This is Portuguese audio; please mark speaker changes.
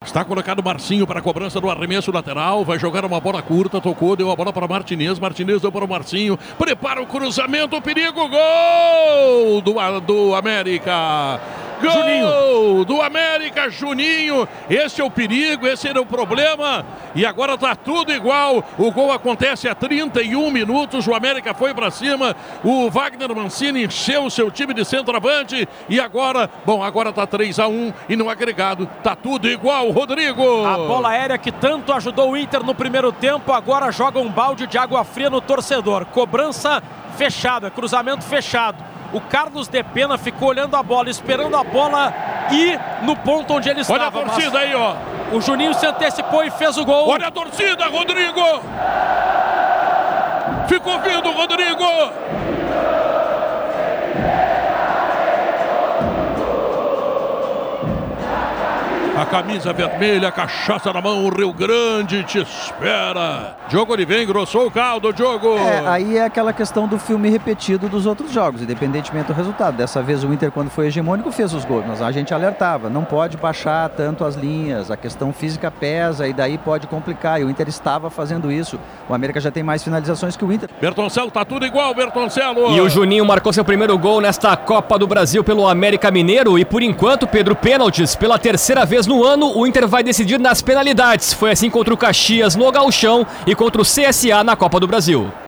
Speaker 1: Está colocado Marcinho para a cobrança do arremesso lateral. Vai jogar uma bola curta. Tocou, deu a bola para Martinez. Martinez deu para o Marcinho. Prepara o cruzamento. Perigo. Gol do América. Gol Juninho. Do América, Juninho. Esse é o perigo, esse era o problema. E agora tá tudo igual. O gol acontece a 31 minutos. O América foi para cima. O Wagner Mancini encheu o seu time de centroavante. E agora, agora tá 3-1 e no agregado tá tudo igual, Rodrigo.
Speaker 2: A bola aérea que tanto ajudou o Inter no primeiro tempo, agora joga um balde de água fria no torcedor. Cobrança fechada, cruzamento fechado. O Carlos de Pena ficou olhando a bola, esperando a bola ir no ponto onde ele estava.
Speaker 1: Olha a torcida aí, ó.
Speaker 2: O Juninho se antecipou e fez o gol.
Speaker 1: Olha a torcida, Rodrigo. Ficou vindo, Rodrigo. A camisa vermelha, a cachaça na mão, o Rio Grande te espera. Diogo Oliveira engrossou o caldo, Diogo.
Speaker 3: Aí é aquela questão do filme repetido dos outros jogos, independentemente do resultado. Dessa vez o Inter, quando foi hegemônico, fez os gols, mas a gente alertava, não pode baixar tanto as linhas, a questão física pesa e daí pode complicar, e o Inter estava fazendo isso. O América já tem mais finalizações que o Inter.
Speaker 1: Bertoncello, tá tudo igual, Bertoncello.
Speaker 4: E o Juninho marcou seu primeiro gol nesta Copa do Brasil pelo América Mineiro e por enquanto, Pedro, pênaltis pela terceira vez no ano, o Inter vai decidir nas penalidades. Foi assim contra o Caxias no Gauchão e contra o CSA na Copa do Brasil.